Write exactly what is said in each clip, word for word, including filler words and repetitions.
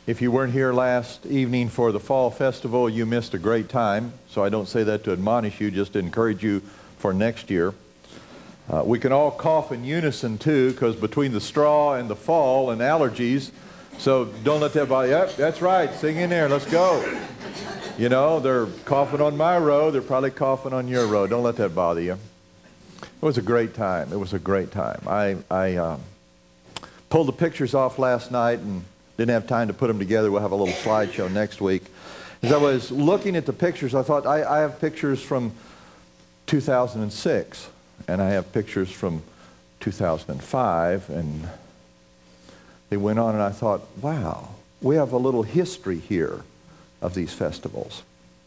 If you weren't here last evening for the Fall Festival, you missed a great time. So I don't say that to admonish you, just to encourage you for next year. Uh, we can all cough in unison too, because between the straw and the fall and allergies, so don't let that bother you. Yep, that's right, sing in there, let's go. You know, they're coughing on my row, they're probably coughing on your row. Don't let that bother you. It was a great time. It was a great time. I, I um, pulled the pictures off last night and didn't have time to put them together. We'll have a little slideshow next week. As I was looking at the pictures, I thought, I, I have pictures from two thousand six, and I have pictures from two thousand five, and they went on, and I thought, wow, we have a little history here of these festivals.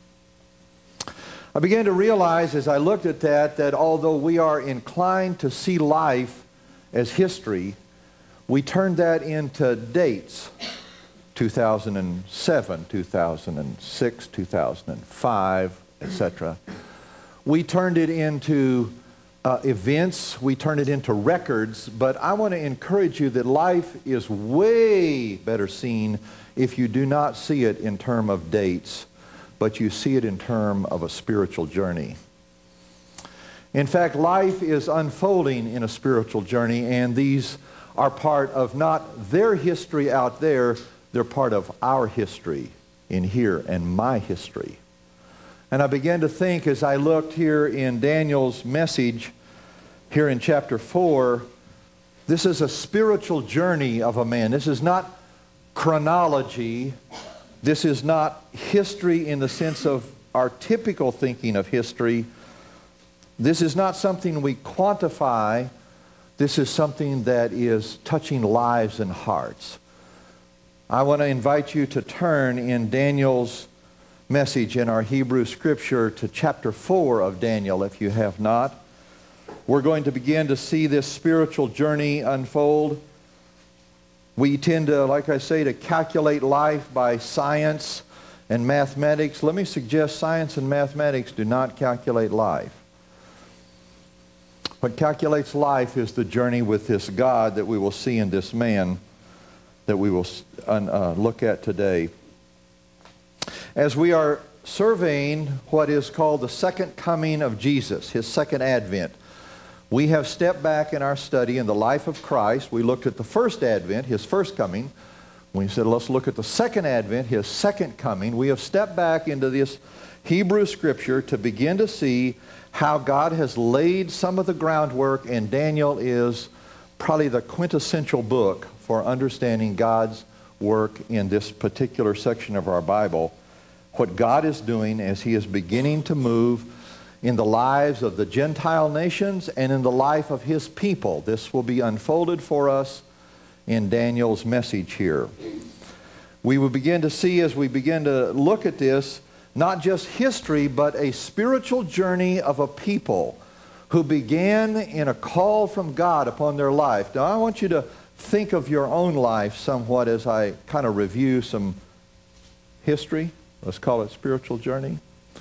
I began to realize as I looked at that, that although we are inclined to see life as history, we turned that into dates, two thousand seven, two thousand six, two thousand five, et cetera. We turned it into uh, events, we turned it into records, but I want to encourage you that life is way better seen if you do not see it in terms of dates, but you see it in terms of a spiritual journey. In fact, life is unfolding in a spiritual journey, and these are part of not their history out there, they're part of our history in here and my history. And I began to think as I looked here in Daniel's message, here in chapter four, this is a spiritual journey of a man. This is not chronology. This is not history in the sense of our typical thinking of history. This is not something we quantify. This is something that is touching lives and hearts. I want to invite you to turn in Daniel's message in our Hebrew scripture to chapter four of Daniel, if you have not. We're going to begin to see this spiritual journey unfold. We tend to, like I say, to calculate life by science and mathematics. Let me suggest science and mathematics do not calculate life. What calculates life is the journey with this God that we will see in this man that we will uh, look at today. As we are surveying what is called the second coming of Jesus, his second advent, we have stepped back in our study in the life of Christ. We looked at the first advent, his first coming. We said, let's look at the second advent, his second coming. We have stepped back into this Hebrew scripture to begin to see how God has laid some of the groundwork, and Daniel is probably the quintessential book for understanding God's work in this particular section of our Bible. What God is doing as he is beginning to move in the lives of the Gentile nations and in the life of his people. This will be unfolded for us in Daniel's message here. We will begin to see as we begin to look at this, not just history, but a spiritual journey of a people who began in a call from God upon their life. Now, I want you to think of your own life somewhat as I kind of review some history. Let's call it spiritual journey.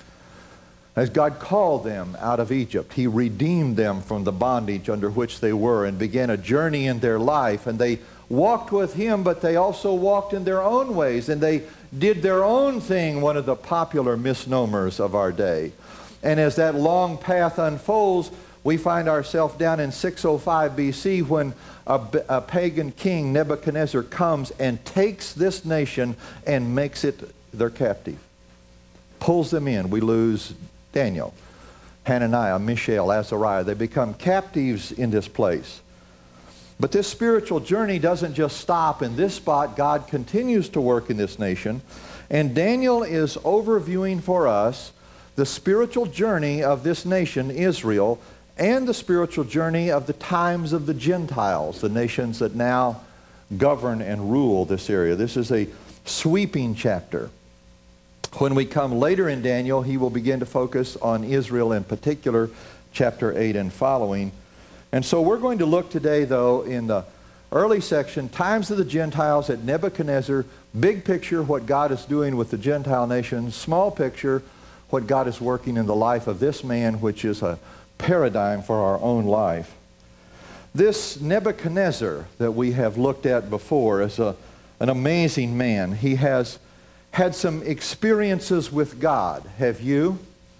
As God called them out of Egypt, he redeemed them from the bondage under which they were and began a journey in their life. And they walked with him, but they also walked in their own ways, and they did their own thing, one of the popular misnomers of our day. And as that long path unfolds, we find ourselves down in six oh five B C when a, a pagan king, Nebuchadnezzar, comes and takes this nation and makes it their captive. Pulls them in. We lose Daniel, Hananiah, Mishael, Azariah. They become captives in this place. But this spiritual journey doesn't just stop in this spot. God continues to work in this nation. And Daniel is overviewing for us the spiritual journey of this nation, Israel, and the spiritual journey of the times of the Gentiles, the nations that now govern and rule this area. This is a sweeping chapter. When we come later in Daniel, he will begin to focus on Israel in particular, chapter eight and following. And so we're going to look today, though, in the early section, times of the Gentiles at Nebuchadnezzar, big picture, what God is doing with the Gentile nations, small picture, what God is working in the life of this man, which is a paradigm for our own life. This Nebuchadnezzar that we have looked at before is a an amazing man. He has had some experiences with God. Have you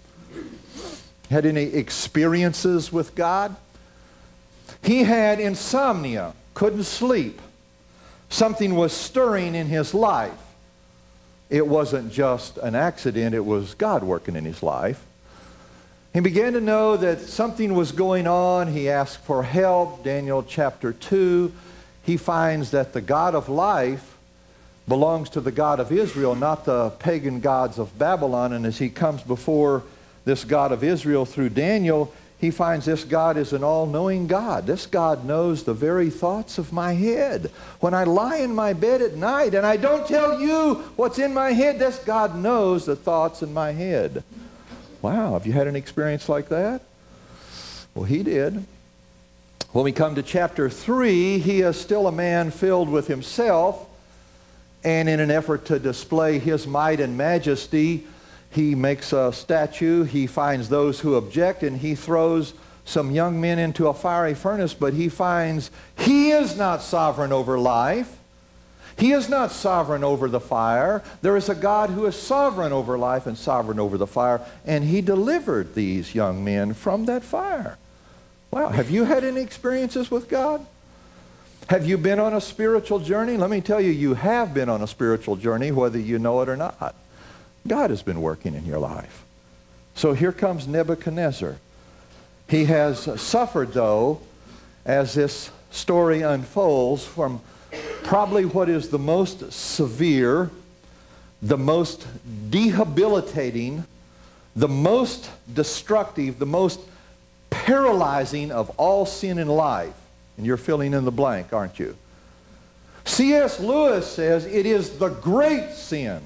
had any experiences with God? He had insomnia, couldn't sleep. Something was stirring in his life. It wasn't just an accident, it was God working in his life. He began to know that something was going on. He asked for help. Daniel chapter two, he finds that the God of life belongs to the God of Israel, not the pagan gods of Babylon. And as he comes before this God of Israel through Daniel, he finds this God is an all-knowing God. This God knows the very thoughts of my head. When I lie in my bed at night and I don't tell you what's in my head, this God knows the thoughts in my head. Wow, have you had an experience like that? Well, he did. When we come to chapter three, he is still a man filled with himself, and in an effort to display his might and majesty, he makes a statue. He finds those who object, and he throws some young men into a fiery furnace, but he finds he is not sovereign over life. He is not sovereign over the fire. There is a God who is sovereign over life and sovereign over the fire, and he delivered these young men from that fire. Wow, have you had any experiences with God? Have you been on a spiritual journey? Let me tell you, you have been on a spiritual journey, whether you know it or not. God has been working in your life. So here comes Nebuchadnezzar. He has suffered, though, as this story unfolds, from probably what is the most severe, the most debilitating, the most destructive, the most paralyzing of all sin in life. And you're filling in the blank, aren't you? C S Lewis says it is the great sin.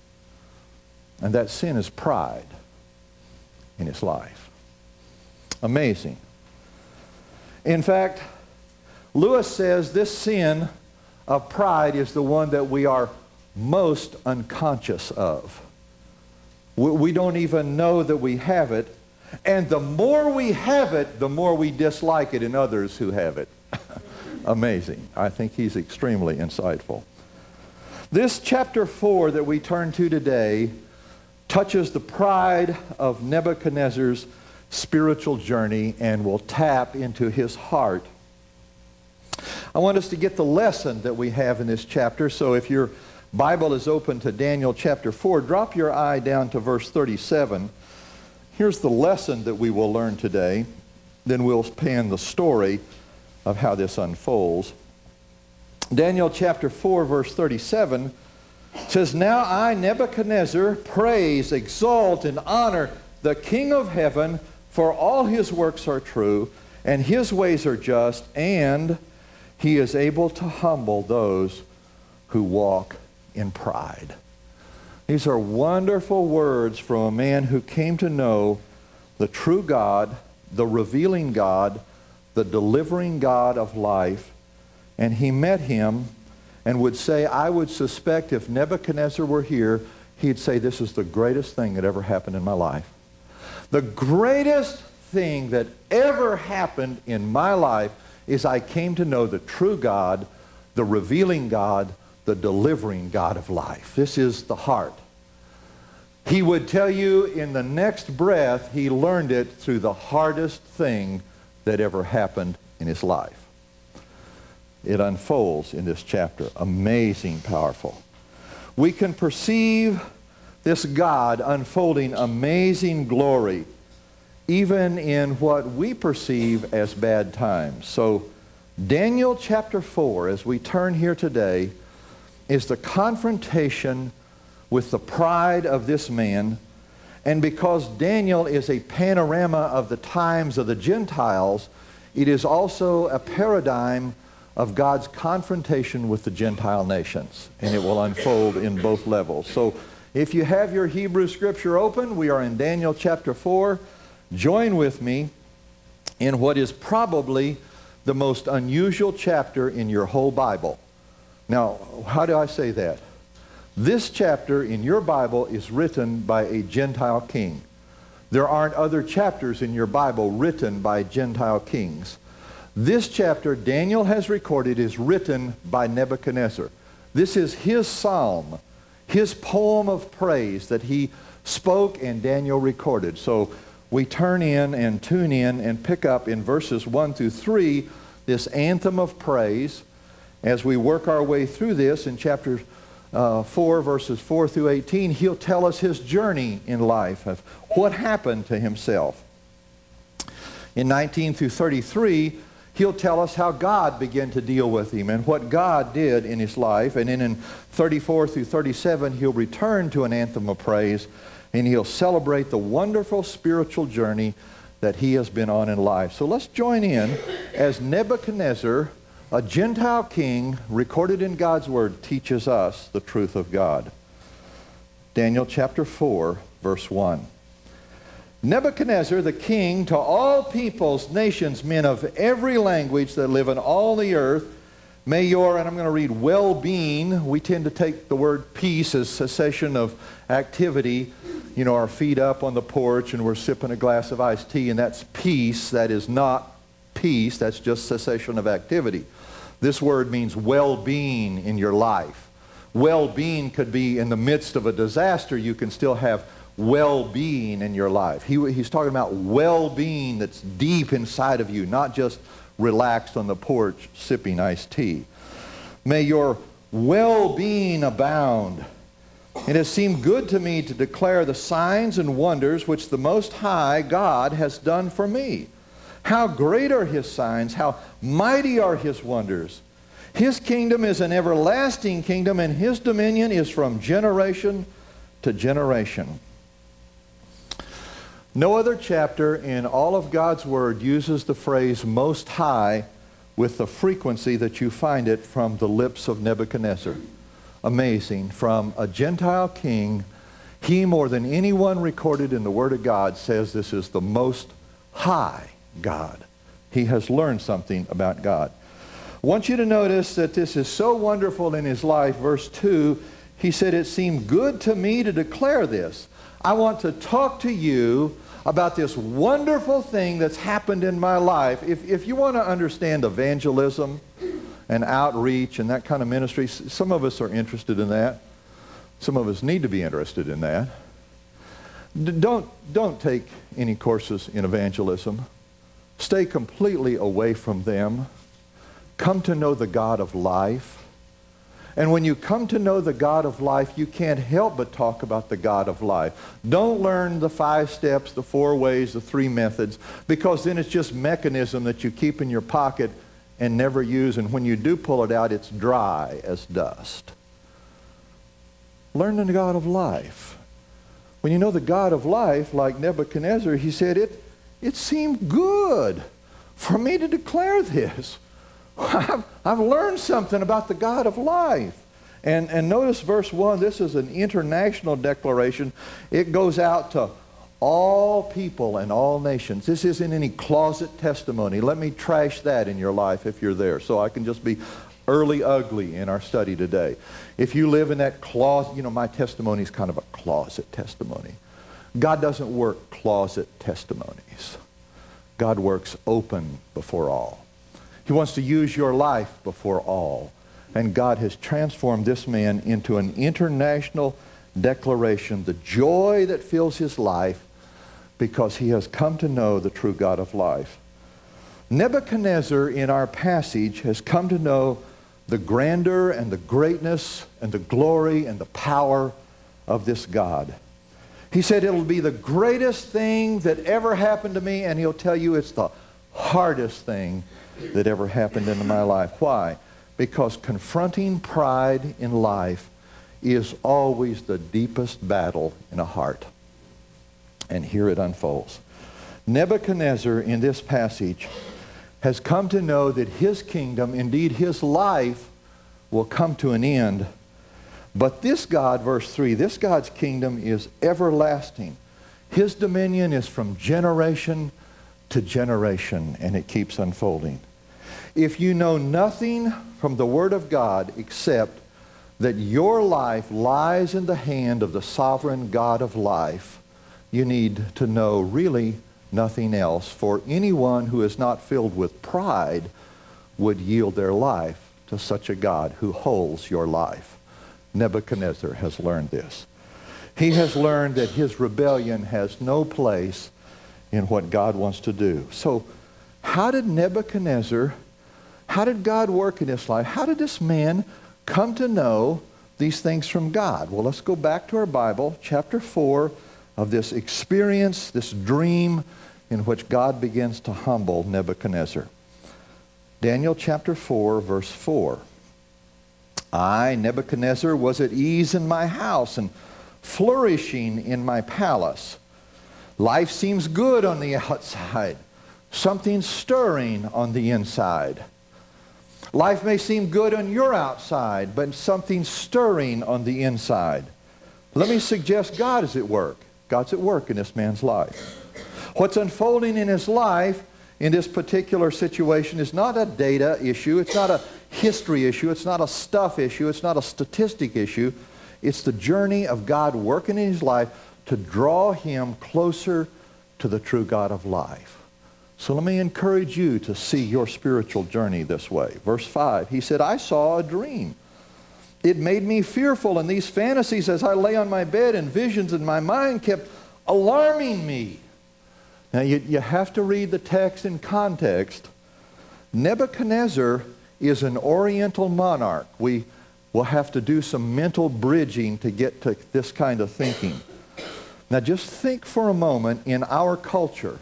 And that sin is pride in his life. Amazing. In fact, Lewis says this sin of pride is the one that we are most unconscious of. We don't even know that we have it. And the more we have it, the more we dislike it in others who have it. Amazing. I think he's extremely insightful. This chapter four that we turn to today touches the pride of Nebuchadnezzar's spiritual journey and will tap into his heart. I want us to get the lesson that we have in this chapter. So if your Bible is open to Daniel chapter four, drop your eye down to verse thirty-seven. Here's the lesson that we will learn today. Then we'll pan the story of how this unfolds. Daniel chapter four, verse thirty-seven says, "Now I, Nebuchadnezzar, praise, exalt, and honor the King of heaven, for all his works are true, and his ways are just, and he is able to humble those who walk in pride." These are wonderful words from a man who came to know the true God, the revealing God, the delivering God of life, and he met him and would say, I would suspect if Nebuchadnezzar were here, he'd say, this is the greatest thing that ever happened in my life. The greatest thing that ever happened in my life is I came to know the true God, the revealing God, the delivering God of life. This is the heart. He would tell you in the next breath he learned it through the hardest thing that ever happened in his life. It unfolds in this chapter. Amazing, powerful. We can perceive this God unfolding amazing glory even in what we perceive as bad times. So Daniel chapter four, as we turn here today, is the confrontation with the pride of this man. And because Daniel is a panorama of the times of the Gentiles, it is also a paradigm of God's confrontation with the Gentile nations. And it will unfold in both levels. So if you have your Hebrew scripture open, we are in Daniel chapter four. Join with me in what is probably the most unusual chapter in your whole Bible. Now, how do I say that? This chapter in your Bible is written by a Gentile king. There aren't other chapters in your Bible written by Gentile kings. This chapter, Daniel has recorded, is written by Nebuchadnezzar. This is his psalm, his poem of praise that he spoke and Daniel recorded. So we turn in and tune in and pick up in verses one through three this anthem of praise. As we work our way through this in chapter uh, four, verses four through eighteen, he'll tell us his journey in life, of what happened to himself. In nineteen through thirty-three, he'll tell us how God began to deal with him and what God did in his life. And then in thirty-four through thirty-seven, he'll return to an anthem of praise, and he'll celebrate the wonderful spiritual journey that he has been on in life. So let's join in as Nebuchadnezzar, a Gentile king, recorded in God's Word, teaches us the truth of God. Daniel chapter four, verse one. Nebuchadnezzar, the king, to all peoples, nations, men of every language that live in all the earth, may your, and I'm going to read well-being. We tend to take the word peace as cessation of activity. You know, our feet up on the porch and we're sipping a glass of iced tea, and that's peace. That is not peace. That's just cessation of activity. This word means well-being in your life. Well-being could be in the midst of a disaster. You can still have well-being in your life. He, he's talking about well-being that's deep inside of you, not just relaxed on the porch sipping iced tea. May your well-being abound. It has seemed good to me to declare the signs and wonders which the Most High God has done for me. How great are his signs, how mighty are his wonders. His kingdom is an everlasting kingdom, and his dominion is from generation to generation. No other chapter in all of God's Word uses the phrase Most High with the frequency that you find it from the lips of Nebuchadnezzar. Amazing. From a Gentile king, he more than anyone recorded in the Word of God says this is the Most High God. He has learned something about God. I want you to notice that this is so wonderful in his life. Verse two, he said, it seemed good to me to declare this. I want to talk to you about this wonderful thing that's happened in my life. If, if you want to understand evangelism and outreach and that kind of ministry, some of us are interested in that. Some of us need to be interested in that. D- don't, don't take any courses in evangelism. Stay completely away from them. Come to know the God of life. And when you come to know the God of life, you can't help but talk about the God of life. Don't learn the five steps, the four ways, the three methods, because then it's just mechanism that you keep in your pocket and never use, and when you do pull it out, it's dry as dust. Learn the God of life. When you know the God of life, like Nebuchadnezzar, he said, it, it seemed good for me to declare this. I've, I've learned something about the God of life. And, and notice verse one, this is an international declaration. It goes out to all people and all nations. This isn't any closet testimony. Let me trash that in your life if you're there, so I can just be early ugly in our study today. If you live in that closet, you know, my testimony is kind of a closet testimony. God doesn't work closet testimonies. God works open before all. He wants to use your life before all. And God has transformed this man into an international declaration, the joy that fills his life because he has come to know the true God of life. Nebuchadnezzar in our passage has come to know the grandeur and the greatness and the glory and the power of this God. He said it'll be the greatest thing that ever happened to me, and he'll tell you it's the hardest thing that ever happened in my life. Why? Because confronting pride in life is always the deepest battle in a heart. And here it unfolds. Nebuchadnezzar in this passage has come to know that his kingdom, indeed his life, will come to an end. But this God, verse three, this God's kingdom is everlasting. His dominion is from generation to generation, and it keeps unfolding. If you know nothing from the Word of God except that your life lies in the hand of the sovereign God of life, you need to know really nothing else. For anyone who is not filled with pride would yield their life to such a God who holds your life. Nebuchadnezzar has learned this. He has learned that his rebellion has no place in what God wants to do. So how did Nebuchadnezzar, how did God work in his life? How did this man come to know these things from God? Well, let's go back to our Bible, chapter four of this experience, this dream in which God begins to humble Nebuchadnezzar. Daniel chapter four, verse four. I, Nebuchadnezzar, was at ease in my house and flourishing in my palace. Life seems good on the outside, something stirring on the inside. Life may seem good on your outside, but something stirring on the inside. Let me suggest God is at work. God's at work in this man's life. What's unfolding in his life in this particular situation is not a data issue. It's not a history issue. It's not a stuff issue. It's not a statistic issue. It's the journey of God working in his life to draw him closer to the true God of life. So let me encourage you to see your spiritual journey this way. Verse five, he said, I saw a dream. It made me fearful, and these fantasies as I lay on my bed and visions in my mind kept alarming me. Now you, you have to read the text in context. Nebuchadnezzar is an Oriental monarch. We will have to do some mental bridging to get to this kind of thinking. Now just think for a moment in our culture.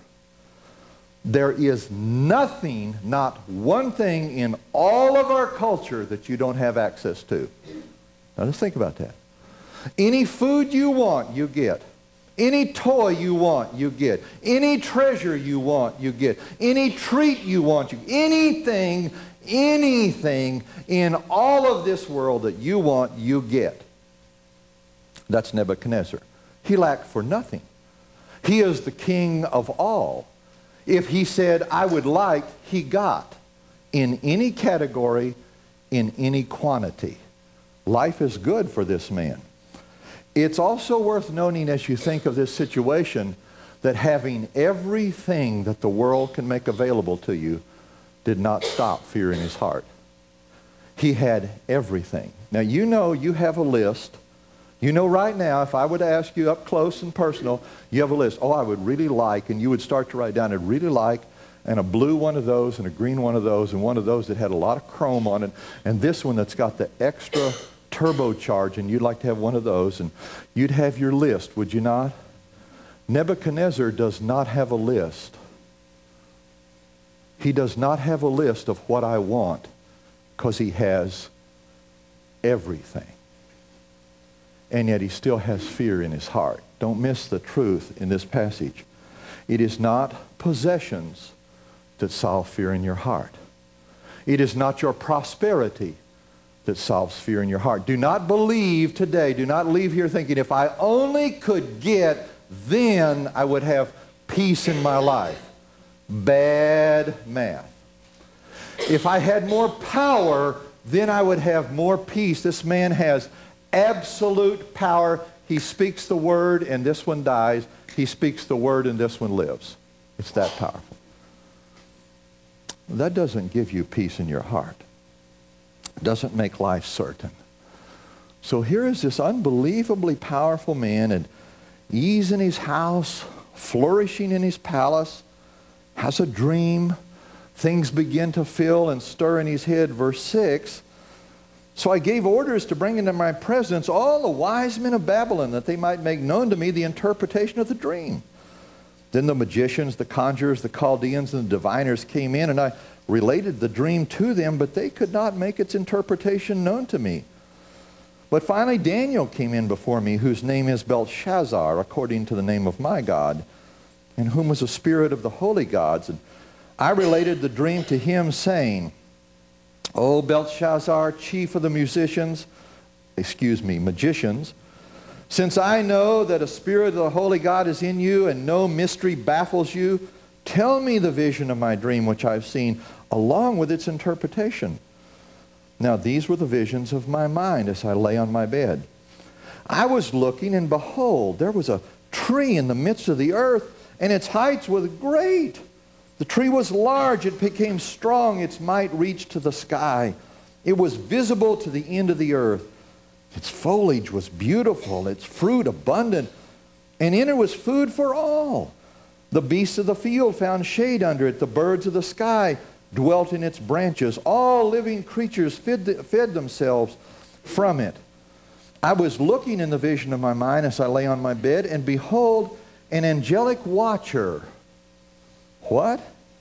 There is nothing, not one thing in all of our culture that you don't have access to. Now just think about that. Any food you want, you get. Any toy you want, you get. Any treasure you want, you get. Any treat you want, you get. Anything, anything in all of this world that you want, you get. That's Nebuchadnezzar. He lacked for nothing. He is the king of all. If he said, I would like, he got. In any category, in any quantity. Life is good for this man. It's also worth noting as you think of this situation that having everything that the world can make available to you did not stop fear in his heart. He had everything. Now you know you have a list. You know right now, if I would ask you up close and personal, you have a list. Oh, I would really like, and you would start to write down, I'd really like, and a blue one of those, and a green one of those, and one of those that had a lot of chrome on it, and this one that's got the extra turbocharge, and you'd like to have one of those, and you'd have your list, would you not? Nebuchadnezzar does not have a list. He does not have a list of what I want, because he has everything. And yet he still has fear in his heart. Don't miss the truth in this passage. It is not possessions that solve fear in your heart. It is not your prosperity that solves fear in your heart. Do not believe today, do not leave here thinking, if I only could get, then I would have peace in my life. Bad math. If I had more power, then I would have more peace. This man has absolute power. He speaks the word and this one dies. He speaks the word and this one lives. It's that powerful. That doesn't give you peace in your heart. It doesn't make life certain. So here is this unbelievably powerful man and ease in his house, flourishing in his palace, has a dream. Things begin to fill and stir in his head. Verse six, so I gave orders to bring into my presence all the wise men of Babylon, that they might make known to me the interpretation of the dream. Then the magicians, the conjurers, the Chaldeans, and the diviners came in, and I related the dream to them, but they could not make its interpretation known to me. But finally Daniel came in before me, whose name is Belshazzar, according to the name of my God, in whom was a spirit of the holy gods. And I related the dream to him, saying, O Belshazzar, chief of the musicians, excuse me, magicians, since I know that a spirit of the holy God is in you, and no mystery baffles you, tell me the vision of my dream which I have seen, along with its interpretation. Now these were the visions of my mind as I lay on my bed. I was looking, and behold, there was a tree in the midst of the earth, and its heights were great. The tree was large, it became strong, its might reached to the sky. It was visible to the end of the earth. Its foliage was beautiful, its fruit abundant, and in it was food for all. The beasts of the field found shade under it. The birds of the sky dwelt in its branches. All living creatures fed, fed themselves from it. I was looking in the vision of my mind as I lay on my bed, and behold, an angelic watcher. What?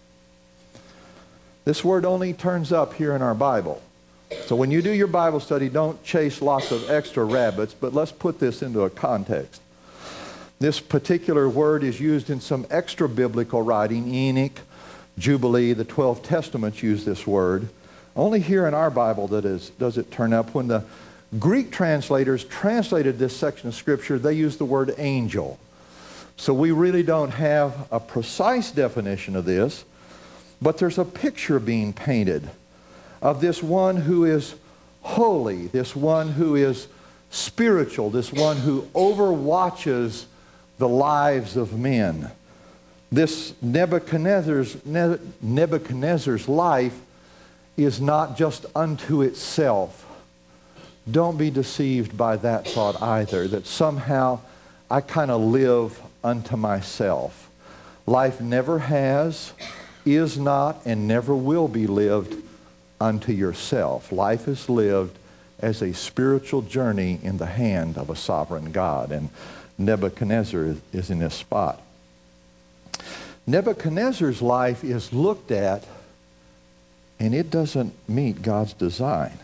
This word only turns up here in our Bible. So when you do your Bible study, don't chase lots of extra rabbits, but let's put this into a context. This particular word is used in some extra biblical writing. Enoch, Jubilee, the twelve Testaments use this word. Only here in our Bible that is, does it turn up. When the Greek translators translated this section of Scripture, they used the word angel. So we really don't have a precise definition of this, but there's a picture being painted of this one who is holy, this one who is spiritual, this one who overwatches the lives of men. This Nebuchadnezzar's, Nebuchadnezzar's life is not just unto itself. Don't be deceived by that thought either, that somehow I kind of live unto myself. Life never has, is not, and never will be lived unto yourself. Life is lived as a spiritual journey in the hand of a sovereign God, and Nebuchadnezzar is in this spot. Nebuchadnezzar's life is looked at, and it doesn't meet God's design.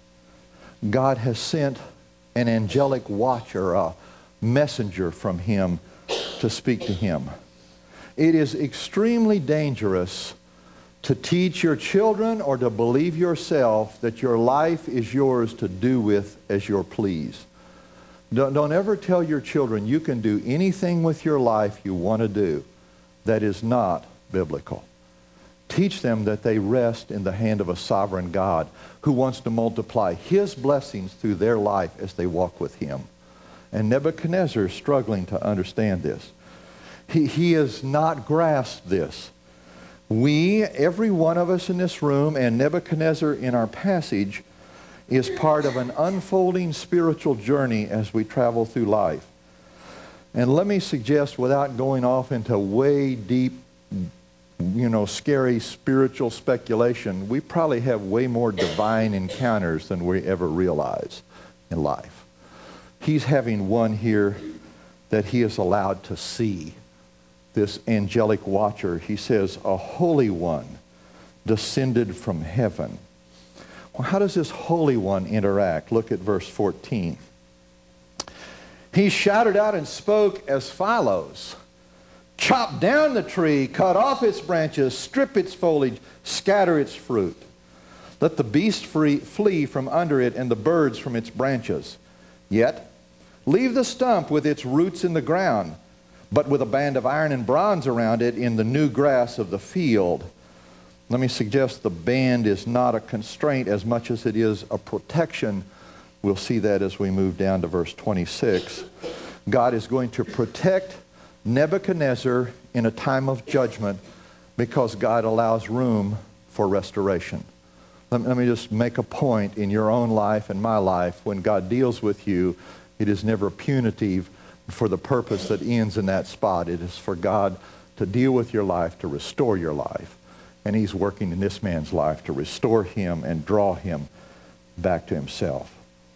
God has sent an angelic watcher, a messenger from him to speak to him. It is extremely dangerous to teach your children or to believe yourself that your life is yours to do with as you please. Don't, don't ever tell your children you can do anything with your life you want to do. That is not biblical. Teach them that they rest in the hand of a sovereign God who wants to multiply his blessings through their life as they walk with him. And Nebuchadnezzar is struggling to understand this. He, he has not grasped this. We, every one of us in this room, and Nebuchadnezzar in our passage, is part of an unfolding spiritual journey as we travel through life. And let me suggest, without going off into way deep, you know, scary spiritual speculation, we probably have way more divine encounters than we ever realize in life. He's having one here that he is allowed to see. This angelic watcher, he says, a holy one descended from heaven. Well, how does this holy one interact? Look at verse fourteen. He shouted out and spoke as follows. Chop down the tree, cut off its branches, strip its foliage, scatter its fruit. Let the beast free, flee from under it and the birds from its branches. Yet, leave the stump with its roots in the ground, but with a band of iron and bronze around it in the new grass of the field. Let me suggest the band is not a constraint as much as it is a protection. We'll see that as we move down to verse twenty-six. God is going to protect Nebuchadnezzar in a time of judgment because God allows room for restoration. Let me, let me just make a point in your own life and my life. When God deals with you, it is never punitive for the purpose that ends in that spot. It is for God to deal with your life, to restore your life. And he's working in this man's life to restore him and draw him back to himself.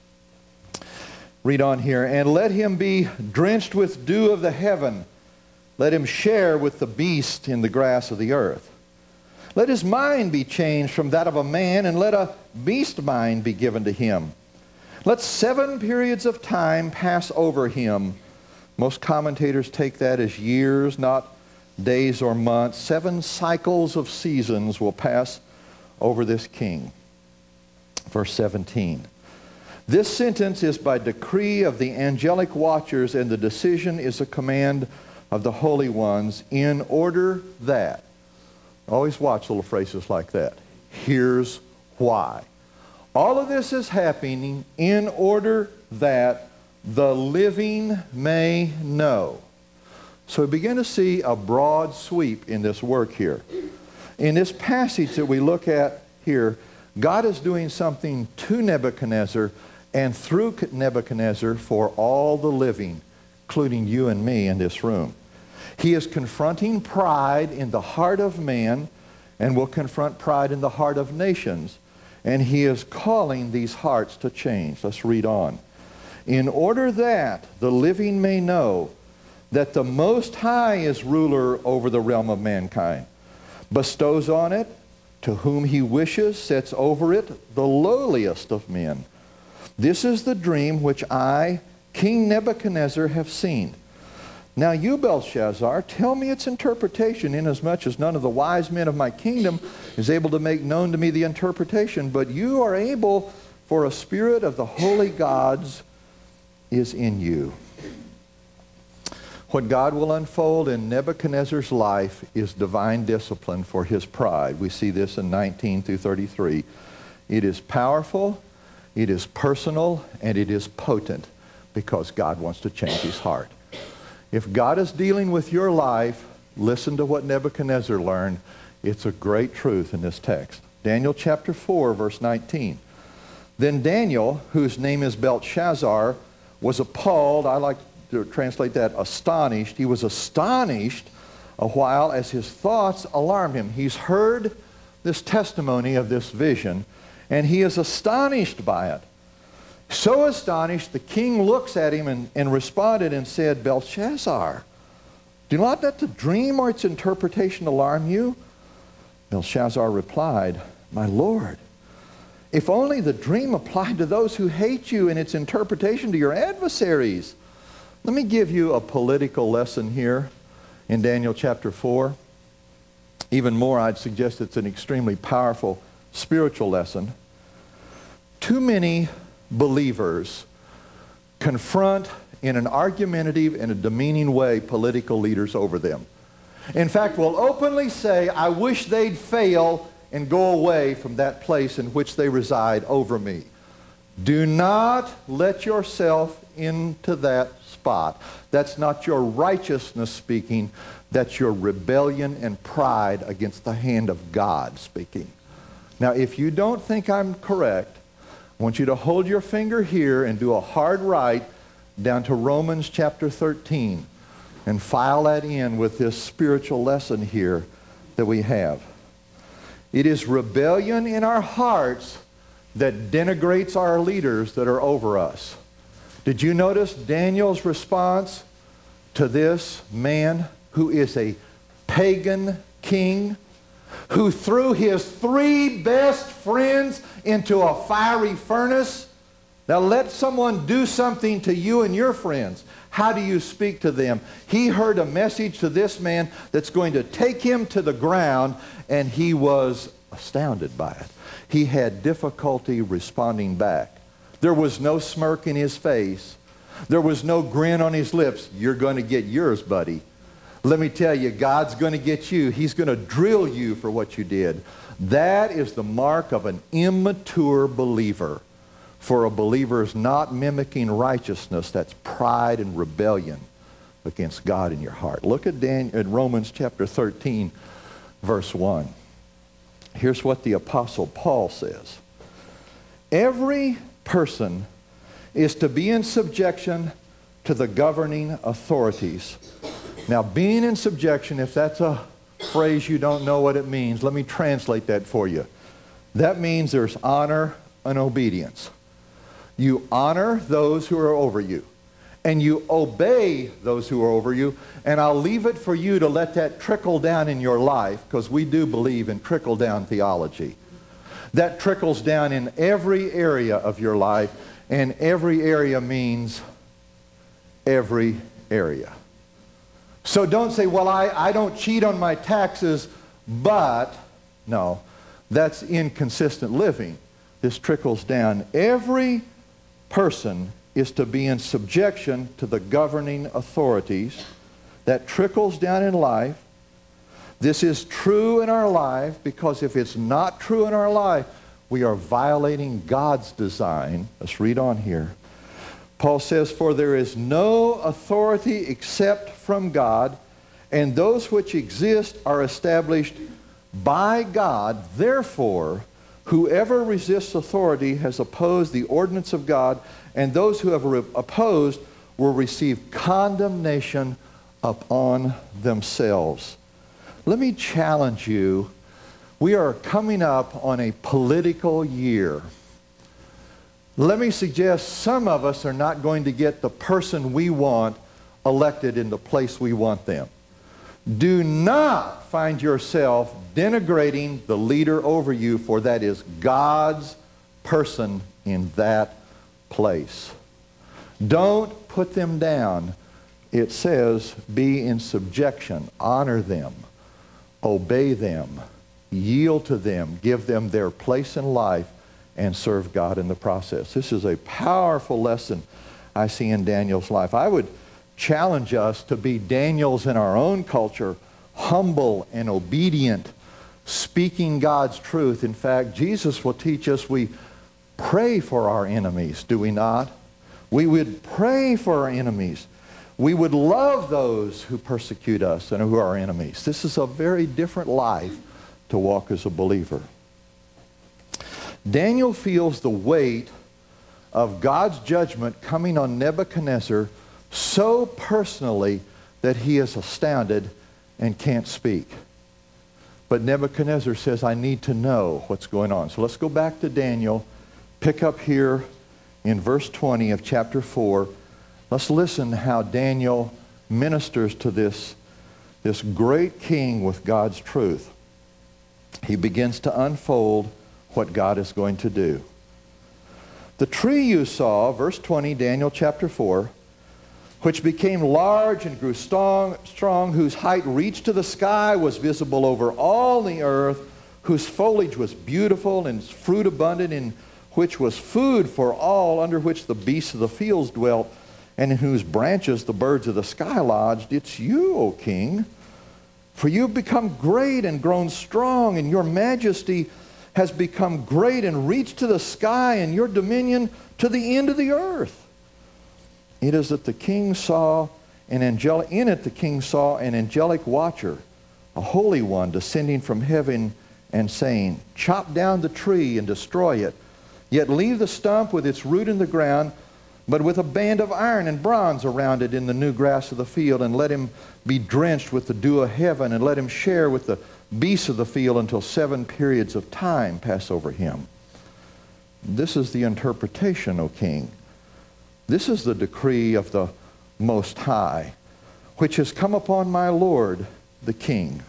Read on here. And let him be drenched with dew of the heaven. Let him share with the beast in the grass of the earth. Let his mind be changed from that of a man, and let a beast mind be given to him. Let seven periods of time pass over him. Most commentators take that as years, not days or months. Seven cycles of seasons will pass over this king. Verse seventeen. This sentence is by decree of the angelic watchers, and the decision is a command of the holy ones, in order that. Always watch little phrases like that. Here's why. All of this is happening in order that the living may know. So we begin to see a broad sweep in this work here. In this passage that we look at here, God is doing something to Nebuchadnezzar and through Nebuchadnezzar for all the living, including you and me in this room. He is confronting pride in the heart of man and will confront pride in the heart of nations. And he is calling these hearts to change. Let's read on. In order that the living may know that the Most High is ruler over the realm of mankind, bestows on it to whom he wishes, sets over it the lowliest of men. This is the dream which I, King Nebuchadnezzar, have seen. Now you, Belshazzar, tell me its interpretation, inasmuch as none of the wise men of my kingdom is able to make known to me the interpretation, but you are able, for a spirit of the holy gods is in you. What God will unfold in Nebuchadnezzar's life is divine discipline for his pride. We see this in nineteen through thirty-three. It is powerful, it is personal, and it is potent because God wants to change his heart. If God is dealing with your life, listen to what Nebuchadnezzar learned. It's a great truth in this text. Daniel chapter four, verse nineteen. Then Daniel, whose name is Belshazzar, was appalled. I like to translate that astonished. He was astonished a while as his thoughts alarmed him. He's heard this testimony of this vision, and he is astonished by it. So astonished, the king looks at him and, and responded and said, Belshazzar, do not let the dream or its interpretation alarm you. Belshazzar replied, my lord, if only the dream applied to those who hate you and its interpretation to your adversaries. Let me give you a political lesson here in Daniel chapter four. Even more, I'd suggest it's an extremely powerful spiritual lesson. Too many believers confront in an argumentative and a demeaning way political leaders over them. In fact, will openly say, I wish they'd fail and go away from that place in which they reside over me. Do not let yourself into that spot. That's not your righteousness speaking. That's your rebellion and pride against the hand of God speaking. Now, if you don't think I'm correct, I want you to hold your finger here and do a hard right down to Romans chapter thirteen and file that in with this spiritual lesson here that we have. It is rebellion in our hearts that denigrates our leaders that are over us. Did you notice Daniel's response to this man who is a pagan king, who threw his three best friends into a fiery furnace? Now let someone do something to you and your friends. How do you speak to them? He heard a message to this man that's going to take him to the ground, and he was astounded by it. He had difficulty responding back. There was no smirk in his face. There was no grin on his lips. You're going to get yours, buddy. Let me tell you, God's going to get you. He's going to drill you for what you did. That is the mark of an immature believer. For a believer is not mimicking righteousness. That's pride and rebellion against God in your heart. Look at Daniel, in Romans chapter thirteen, verse one. Here's what the Apostle Paul says. Every person is to be in subjection to the governing authorities. Now, being in subjection, if that's a phrase you don't know what it means, let me translate that for you. That means there's honor and obedience. You honor those who are over you, and you obey those who are over you, and I'll leave it for you to let that trickle down in your life, because we do believe in trickle-down theology. That trickles down in every area of your life, and every area means every area. So don't say, well, I, I don't cheat on my taxes, but, no, that's inconsistent living. This trickles down. Every person is to be in subjection to the governing authorities. That trickles down in life. This is true in our life because if it's not true in our life, we are violating God's design. Let's read on here. Paul says, for there is no authority except from God, and those which exist are established by God. Therefore, Whoever resists authority has opposed the ordinance of God, and those who have re- opposed will receive condemnation upon themselves. Let me challenge you. We are coming up on a political year. Let me suggest some of us are not going to get the person we want elected in the place we want them. Do not find yourself denigrating the leader over you, for that is God's person in that place. Don't put them down. It says, be in subjection, honor them, obey them, yield to them, give them their place in life, and serve God in the process. This is a powerful lesson I see in Daniel's life. I would challenge us to be Daniels in our own culture, humble and obedient, speaking God's truth. In fact, Jesus will teach us we pray for our enemies, do we not? We would pray for our enemies. We would love those who persecute us and who are our enemies. This is a very different life to walk as a believer. Daniel feels the weight of God's judgment coming on Nebuchadnezzar so personally that he is astounded and can't speak. But Nebuchadnezzar says, I need to know what's going on. So let's go back to Daniel, pick up here in verse twenty of chapter four. Let's listen how Daniel ministers to this, this great king with God's truth. He begins to unfold what God is going to do. The tree you saw, verse twenty, Daniel chapter four, which became large and grew strong, strong, whose height reached to the sky, was visible over all the earth, whose foliage was beautiful and its fruit abundant, in which was food for all, under which the beasts of the fields dwelt, and in whose branches the birds of the sky lodged. It's you, O king, for you have become great and grown strong, and your majesty has become great and reached to the sky, and your dominion to the end of the earth. It is that the king saw an angelic, in it the king saw an angelic watcher, a holy one, descending from heaven and saying, chop down the tree and destroy it, yet leave the stump with its root in the ground, but with a band of iron and bronze around it in the new grass of the field, and let him be drenched with the dew of heaven, and let him share with the beasts of the field until seven periods of time pass over him. This is the interpretation, O king. This is the decree of the Most High, which has come upon my Lord, the king,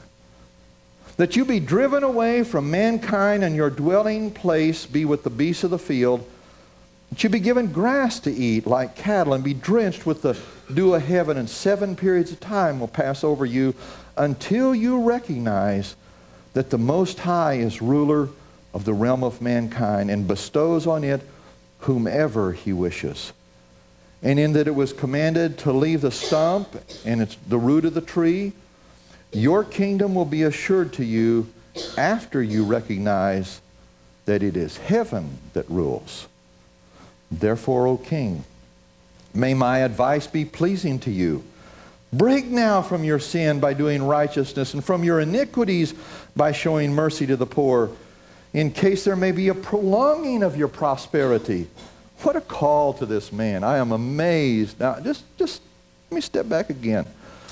that you be driven away from mankind, and your dwelling place be with the beasts of the field, that you be given grass to eat like cattle, and be drenched with the dew of heaven, and seven periods of time will pass over you, until you recognize that the Most High is ruler of the realm of mankind, and bestows on it whomever he wishes. And in that it was commanded to leave the stump and it's the root of the tree, your kingdom will be assured to you after you recognize that it is heaven that rules. Therefore, O king, may my advice be pleasing to you. Break now from your sin by doing righteousness, and from your iniquities by showing mercy to the poor, in case there may be a prolonging of your prosperity. What a call to this man. I am amazed. Now, just, just let me step back again.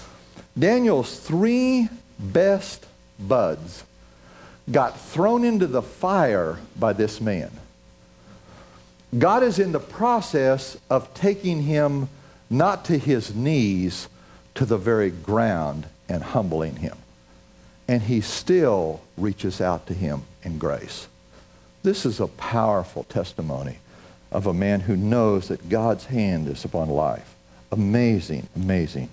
Daniel's three best buds got thrown into the fire by this man. God is in the process of taking him not to his knees, to the very ground, and humbling him. And he still reaches out to him in grace. This is a powerful testimony of a man who knows that God's hand is upon life. Amazing, amazing.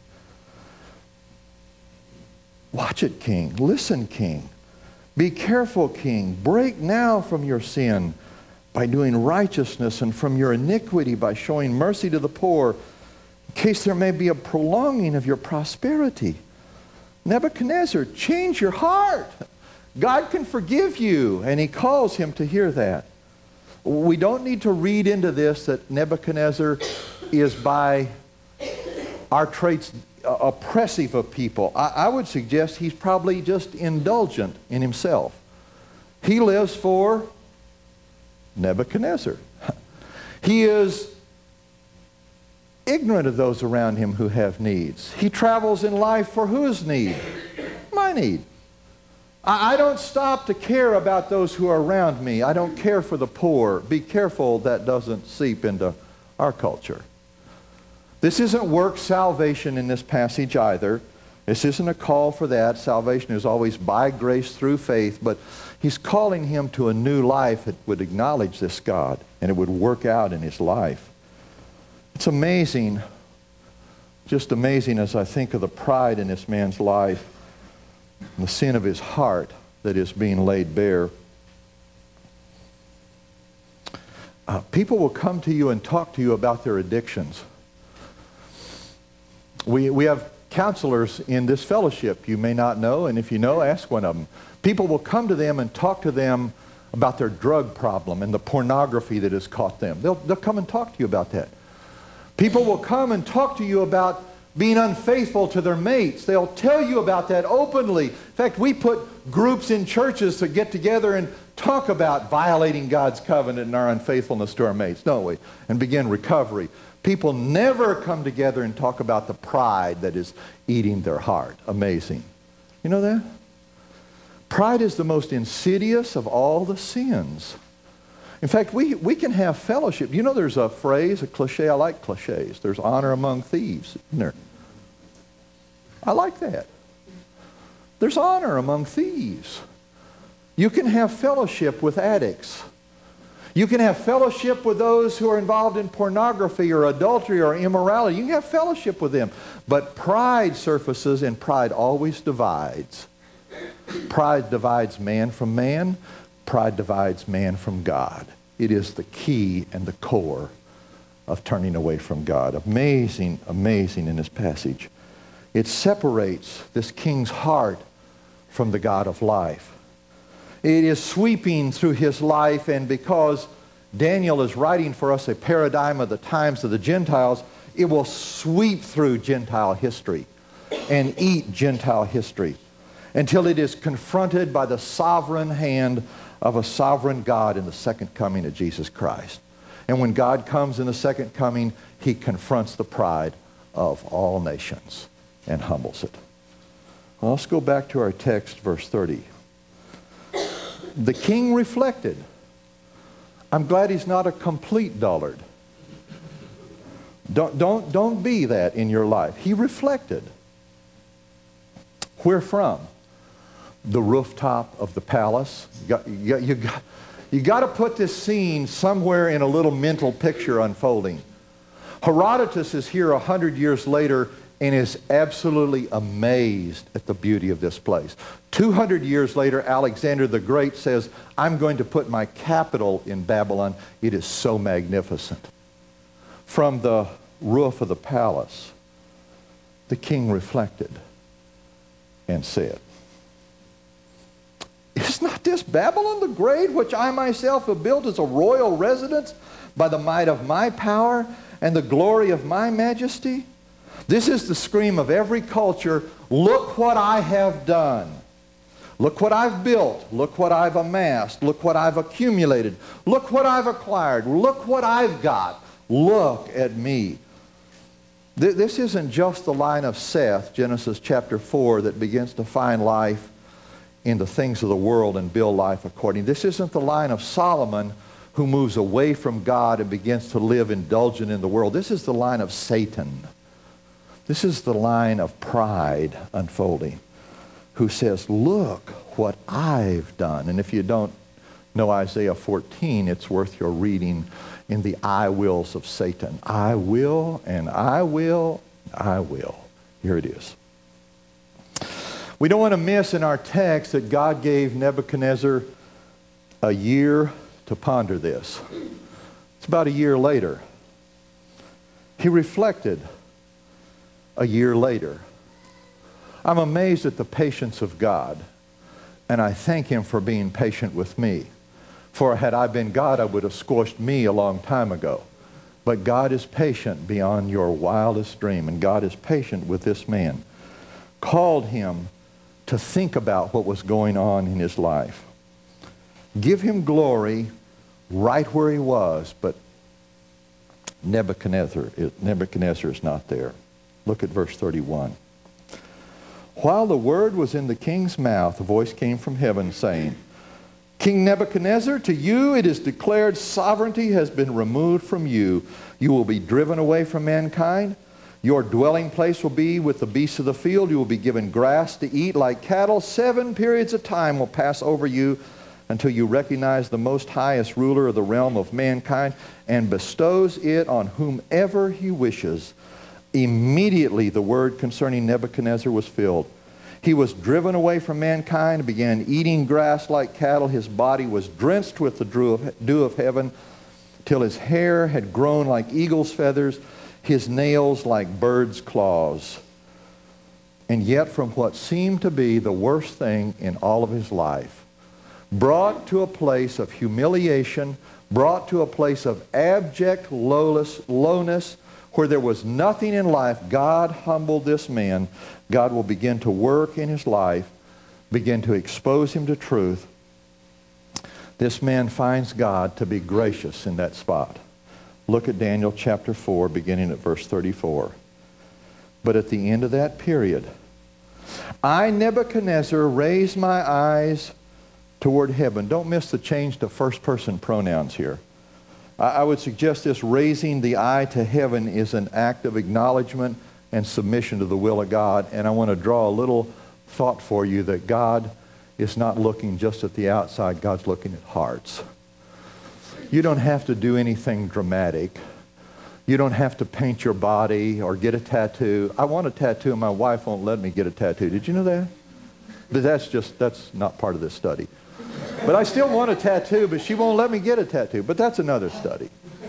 Watch it, king. Listen, king. Be careful, king. Break now from your sin by doing righteousness, and from your iniquity by showing mercy to the poor, in case there may be a prolonging of your prosperity. Nebuchadnezzar, change your heart. God can forgive you, and he calls him to hear that. We don't need to read into this that Nebuchadnezzar is by our traits uh, oppressive of people. I, I would suggest he's probably just indulgent in himself. He lives for Nebuchadnezzar. He is ignorant of those around him who have needs. He travels in life for whose need? My need. I don't stop to care about those who are around me. I don't care for the poor. Be careful that doesn't seep into our culture. This isn't work salvation in this passage either. This isn't a call for that. Salvation is always by grace through faith, but he's calling him to a new life that would acknowledge this God, and it would work out in his life. It's amazing, just amazing as I think of the pride in this man's life and the sin of his heart that is being laid bare. Uh, people will come to you and talk to you about their addictions. We, we have counselors in this fellowship you may not know, and if you know, ask one of them. People will come to them and talk to them about their drug problem and the pornography that has caught them. They'll, they'll come and talk to you about that. People will come and talk to you about being unfaithful to their mates. They'll tell you about that openly. In fact, we put groups in churches to get together and talk about violating God's covenant and our unfaithfulness to our mates, don't we? And begin recovery. People never come together and talk about the pride that is eating their heart. Amazing. You know that? Pride is the most insidious of all the sins. In fact, we, we can have fellowship. You know there's a phrase, a cliche, I like cliches. There's honor among thieves, isn't there? I like that. There's honor among thieves. You can have fellowship with addicts. You can have fellowship with those who are involved in pornography or adultery or immorality. You can have fellowship with them. But pride surfaces, and pride always divides. Pride divides man from man. Pride divides man from God. It is the key and the core of turning away from God. Amazing, amazing in this passage. It separates this king's heart from the God of life. It is sweeping through his life, and because Daniel is writing for us a paradigm of the times of the Gentiles, it will sweep through Gentile history and eat Gentile history until it is confronted by the sovereign hand of a sovereign God in the second coming of Jesus Christ. And when God comes in the second coming, he confronts the pride of all nations and humbles it. Well, let's go back to our text, verse thirty. The king reflected. I'm glad he's not a complete dullard. Don't, don't, don't be that in your life. He reflected. Where from? The rooftop of the palace. You got, you got, you got, you got to put this scene somewhere in a little mental picture unfolding. Herodotus is here a hundred years later and is absolutely amazed at the beauty of this place. Two hundred years later, Alexander the Great says, I'm going to put my capital in Babylon. It is so magnificent. From the roof of the palace, the king reflected and said, is not this Babylon the Great, which I myself have built as a royal residence by the might of my power and the glory of my majesty? This is the scream of every culture. Look what I have done. Look what I've built. Look what I've amassed. Look what I've accumulated. Look what I've acquired. Look what I've got. Look at me. Th- this isn't just the line of Seth, Genesis chapter four, that begins to find life in the things of the world and build life according. This isn't the line of Solomon, who moves away from God and begins to live indulgent in the world. This is the line of Satan. This is the line of pride unfolding, who says, look what I've done. And if you don't know Isaiah fourteen, it's worth your reading in the I wills of Satan. I will, and I will, I will. Here it is. We don't want to miss in our text that God gave Nebuchadnezzar a year to ponder this. It's about a year later. He reflected a year later. I'm amazed at the patience of God, and I thank him for being patient with me. For had I been God, I would have squashed me a long time ago. But God is patient beyond your wildest dream, and God is patient with this man. Called him to think about what was going on in his life. Give him glory right where he was, but Nebuchadnezzar, Nebuchadnezzar is not there. Look at verse thirty-one. While the word was in the king's mouth, a voice came from heaven saying, King Nebuchadnezzar, to you it is declared sovereignty has been removed from you. You will be driven away from mankind. Your dwelling place will be with the beasts of the field. You will be given grass to eat like cattle. Seven periods of time will pass over you until you recognize the Most High as ruler of the realm of mankind and bestows it on whomever he wishes. Immediately the word concerning Nebuchadnezzar was filled. He was driven away from mankind and began eating grass like cattle. His body was drenched with the dew of, dew of heaven till his hair had grown like eagle's feathers, his nails like bird's claws. And yet from what seemed to be the worst thing in all of his life, brought to a place of humiliation, brought to a place of abject lowless, lowness, where there was nothing in life, God humbled this man. God will begin to work in his life, begin to expose him to truth. This man finds God to be gracious in that spot. Look at Daniel chapter four, beginning at verse thirty-four. But at the end of that period, I, Nebuchadnezzar, raised my eyes toward heaven. Don't miss the change to first-person pronouns here. I would suggest this raising the eye to heaven is an act of acknowledgement and submission to the will of God. And I want to draw a little thought for you that God is not looking just at the outside. God's looking at hearts. You don't have to do anything dramatic. You don't have to paint your body or get a tattoo. I want a tattoo and my wife won't let me get a tattoo. Did you know that? But that's just, that's not part of this study. But I still want a tattoo, but she won't let me get a tattoo. But that's another study.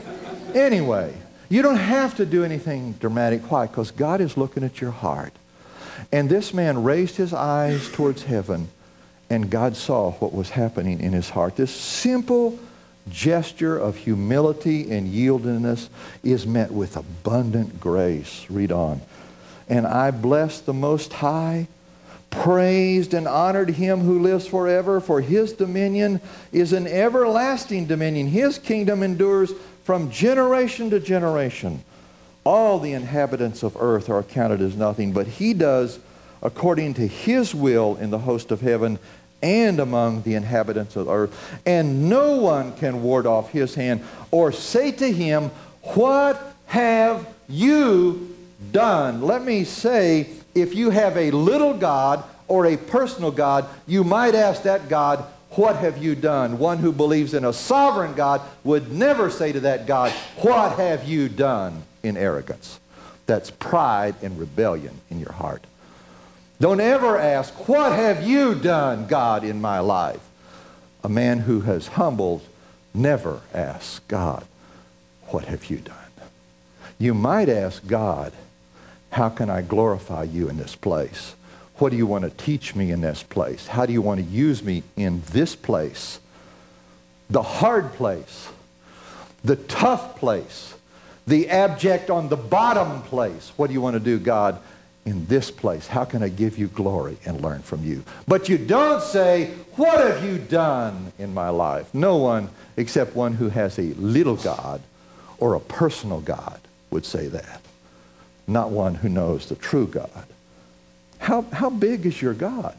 Anyway, you don't have to do anything dramatic. Why? Because God is looking at your heart. And this man raised his eyes towards heaven, and God saw what was happening in his heart. This simple gesture of humility and yieldedness is met with abundant grace. Read on. And I bless the Most High, praised and honored him who lives forever, for his dominion is an everlasting dominion. His kingdom endures from generation to generation. All the inhabitants of earth are counted as nothing, but he does according to his will in the host of heaven and among the inhabitants of earth. And no one can ward off his hand or say to him, what have you done? Let me say, if you have a little God or a personal God, you might ask that God, what have you done? One who believes in a sovereign God would never say to that God, what have you done, in arrogance. That's pride and rebellion in your heart. Don't ever ask, what have you done, God, in my life? A man who has humbled never asks God, what have you done? You might ask God, how can I glorify you in this place? What do you want to teach me in this place? How do you want to use me in this place? The hard place, the tough place, the abject on the bottom place. What do you want to do, God, in this place? How can I give you glory and learn from you? But you don't say, what have you done in my life? No one except one who has a little God or a personal God would say that. Not one who knows the true God. How, how big is your God?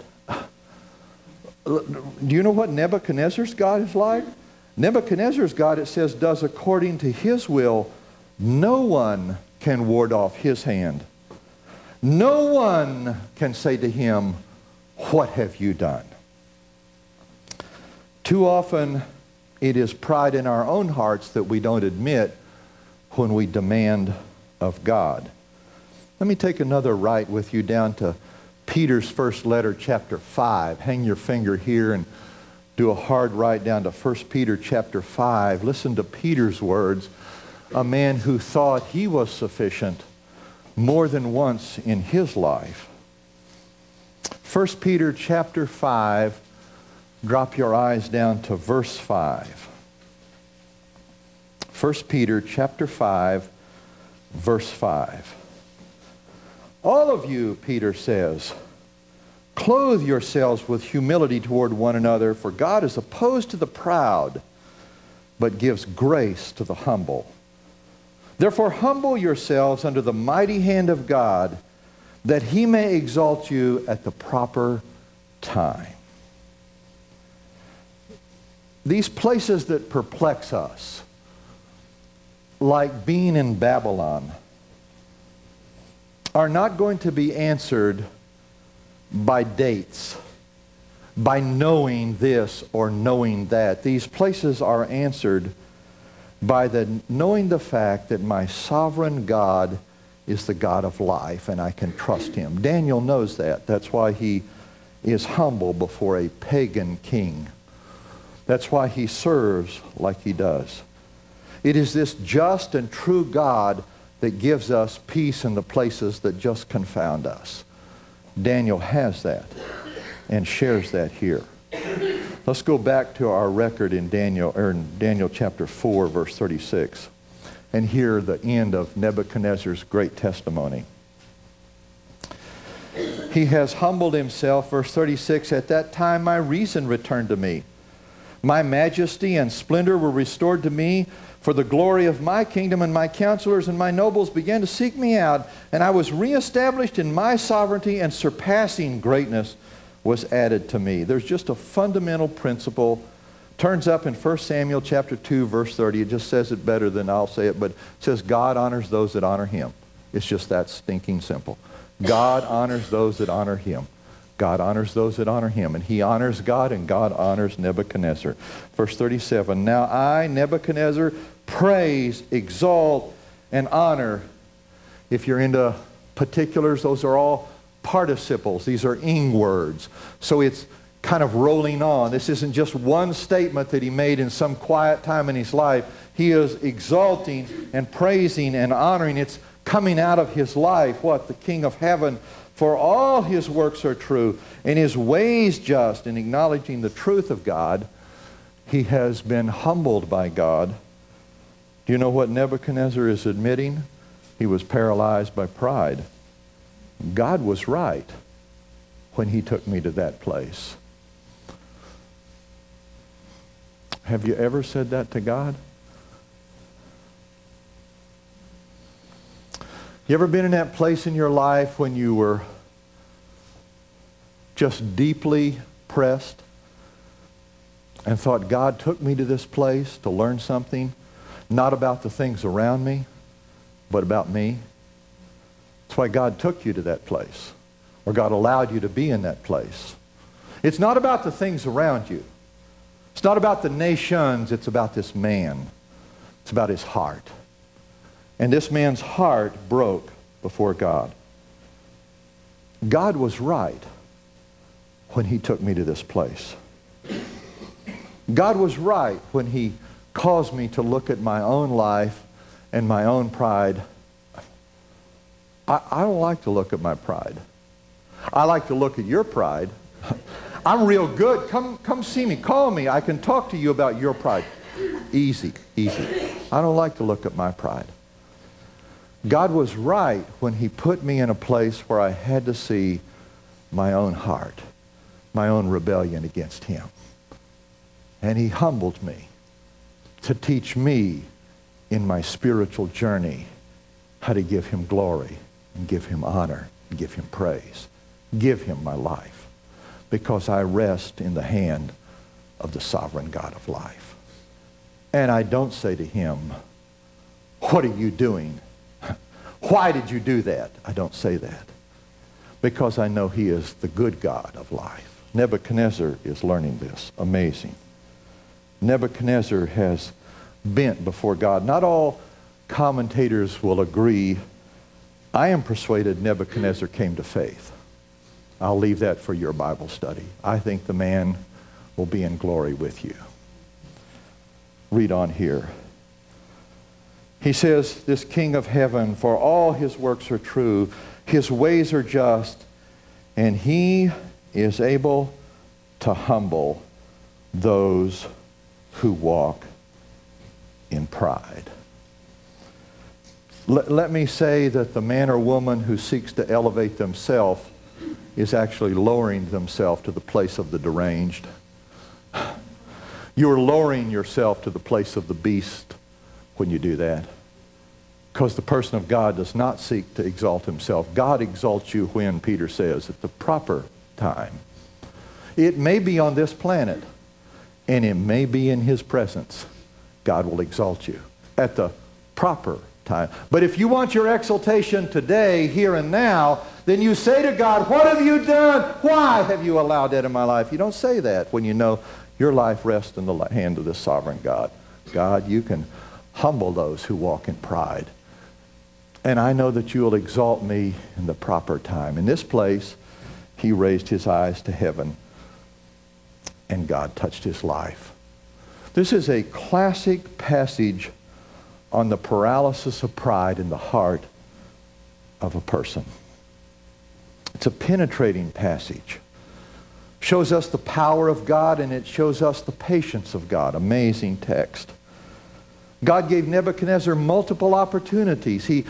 Do you know what Nebuchadnezzar's God is like? Nebuchadnezzar's God, it says, does according to his will. No one can ward off his hand. No one can say to him, what have you done? Too often, it is pride in our own hearts that we don't admit when we demand of God. Let me take another right with you down to Peter's first letter, chapter five. Hang your finger here and do a hard right down to First Peter chapter five. Listen to Peter's words, a man who thought he was sufficient more than once in his life. First Peter chapter five, drop your eyes down to verse five. First Peter chapter five, verse five. All of you, Peter says, clothe yourselves with humility toward one another, for God is opposed to the proud, but gives grace to the humble. Therefore, humble yourselves under the mighty hand of God, that he may exalt you at the proper time. These places that perplex us, like being in Babylon, are not going to be answered by dates, by knowing this or knowing that. These places are answered by the knowing the fact that my sovereign God is the God of life and I can trust him. Daniel knows that. That's why he is humble before a pagan king. That's why he serves like he does. It is this just and true God that gives us peace in the places that just confound us. Daniel has that and shares that here. Let's go back to our record in Daniel, or in Daniel chapter four, verse thirty-six, and hear the end of Nebuchadnezzar's great testimony. He has humbled himself, verse thirty-six, at that time my reason returned to me. My majesty and splendor were restored to me for the glory of my kingdom, and my counselors and my nobles began to seek me out, and I was reestablished in my sovereignty, and surpassing greatness was added to me. There's just a fundamental principle. Turns up in First Samuel chapter two, verse thirty. It just says it better than I'll say it, but it says God honors those that honor him. It's just that stinking simple. God honors those that honor him. God honors those that honor him. And he honors God, and God honors Nebuchadnezzar. Verse thirty-seven, now I, Nebuchadnezzar, praise, exalt, and honor. If you're into particulars, those are all participles. These are ing words. So it's kind of rolling on. This isn't just one statement that he made in some quiet time in his life. He is exalting and praising and honoring. It's coming out of his life. What? The King of heaven. For all his works are true, and his ways just. In acknowledging the truth of God, he has been humbled by God. Do you know what Nebuchadnezzar is admitting? He was paralyzed by pride. God was right when he took me to that place. Have you ever said that to God? You ever been in that place in your life when you were just deeply pressed and thought, God took me to this place to learn something, not about the things around me, but about me? That's why God took you to that place, or God allowed you to be in that place. It's not about the things around you. It's not about the nations. It's about this man. It's about his heart. And this man's heart broke before God. God was right when he took me to this place. God was right when he caused me to look at my own life and my own pride. I, I don't like to look at my pride. I like to look at your pride. I'm real good. Come, come see me. Call me. I can talk to you about your pride. Easy, easy. I don't like to look at my pride. God was right when he put me in a place where I had to see my own heart, my own rebellion against him. And he humbled me to teach me in my spiritual journey how to give him glory and give him honor and give him praise. Give him my life, because I rest in the hand of the sovereign God of life. And I don't say to him, what are you doing? Why did you do that? I don't say that, because I know he is the good God of life. Nebuchadnezzar is learning this. Amazing. Nebuchadnezzar has bent before God. Not all commentators will agree. I am persuaded Nebuchadnezzar came to faith. I'll leave that for your Bible study. I think the man will be in glory with you. Read on here. He says, this King of heaven, for all his works are true, his ways are just, and he is able to humble those who walk in pride. Let, let me say that the man or woman who seeks to elevate themselves is actually lowering themselves to the place of the deranged. You're lowering yourself to the place of the beast when you do that. Because the person of God does not seek to exalt himself. God exalts you when, Peter says, at the proper time. It may be on this planet, and it may be in his presence. God will exalt you at the proper time. But if you want your exaltation today, here and now, then you say to God, what have you done? Why have you allowed that in my life? You don't say that when you know your life rests in the hand of the sovereign God. God, you can humble those who walk in pride. And I know that you will exalt me in the proper time. In this place, he raised his eyes to heaven, and God touched his life. This is a classic passage on the paralysis of pride in the heart of a person. It's a penetrating passage. Shows us the power of God, and it shows us the patience of God. Amazing text. God gave Nebuchadnezzar multiple opportunities. He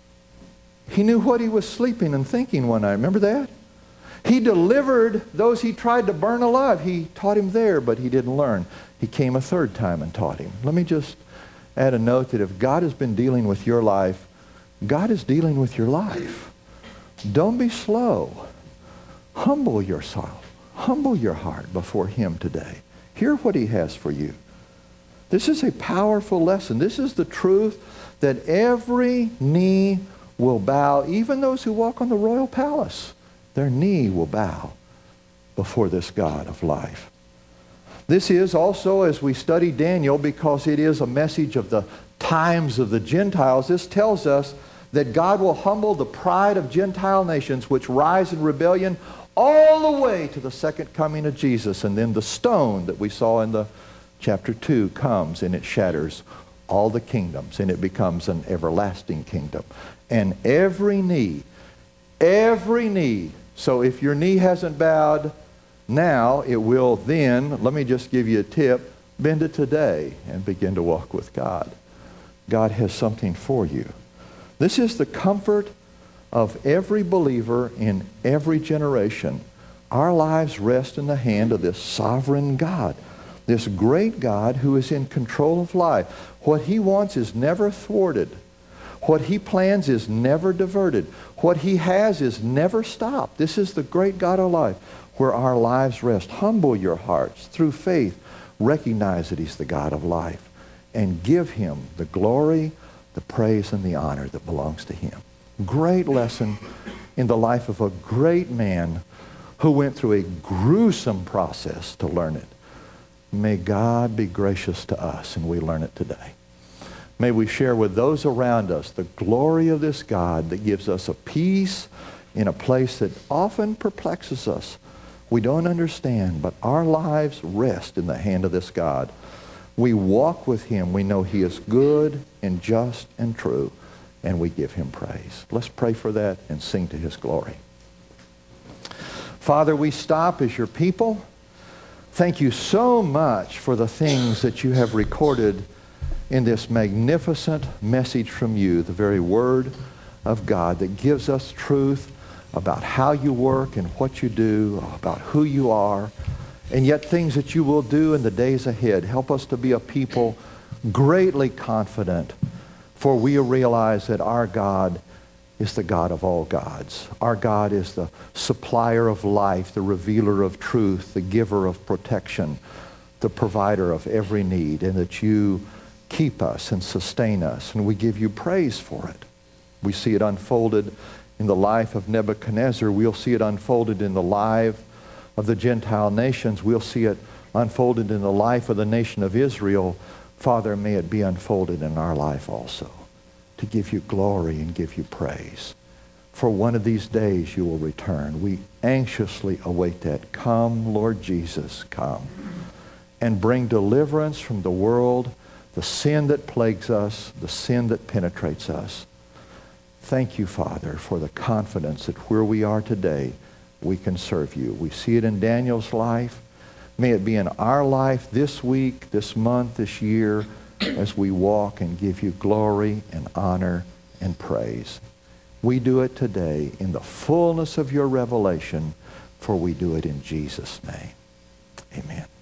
He knew what he was sleeping and thinking one night. Remember that? He delivered those he tried to burn alive. He taught him there, but he didn't learn. He came a third time and taught him. Let me just add a note that if God has been dealing with your life, God is dealing with your life. Don't be slow. Humble yourself. Humble your heart before him today. Hear what he has for you. This is a powerful lesson. This is the truth that every knee will bow, even those who walk on the royal palace. Their knee will bow before this God of life. This is also, as we study Daniel, because it is a message of the times of the Gentiles, this tells us that God will humble the pride of Gentile nations which rise in rebellion all the way to the second coming of Jesus. And then the stone that we saw in the chapter two comes and it shatters all the kingdoms, and it becomes an everlasting kingdom. And every knee, every knee, so if your knee hasn't bowed now, it will then, let me just give you a tip, bend it today and begin to walk with God. God has something for you. This is the comfort of every believer in every generation. Our lives rest in the hand of this sovereign God, this great God who is in control of life. What he wants is never thwarted. What he plans is never diverted. What he has is never stopped. This is the great God of life where our lives rest. Humble your hearts through faith. Recognize that he's the God of life and give him the glory, the praise, and the honor that belongs to him. Great lesson in the life of a great man who went through a gruesome process to learn it. May God be gracious to us and we learn it today. May we share with those around us the glory of this God that gives us a peace in a place that often perplexes us. We don't understand, but our lives rest in the hand of this God. We walk with him. We know he is good and just and true, and we give him praise. Let's pray for that and sing to his glory. Father, we stop as your people. Thank you so much for the things that you have recorded in this magnificent message from you, the very word of God that gives us truth about how you work and what you do, about who you are, and yet things that you will do in the days ahead. Help us to be a people greatly confident, for we realize that our God is the God of all gods. Our God is the supplier of life, the revealer of truth, the giver of protection, the provider of every need, and that you keep us and sustain us, and we give you praise for it. We see it unfolded in the life of Nebuchadnezzar. We'll see it unfolded in the life of the Gentile nations. We'll see it unfolded in the life of the nation of Israel. Father, may it be unfolded in our life also, to give you glory and give you praise. For one of these days you will return. We anxiously await that. Come, Lord Jesus, come. And bring deliverance from the world, the sin that plagues us, the sin that penetrates us. Thank you, Father, for the confidence that where we are today, we can serve you. We see it in Daniel's life. May it be in our life this week, this month, this year, as we walk and give you glory and honor and praise. We do it today in the fullness of your revelation, for we do it in Jesus' name. Amen.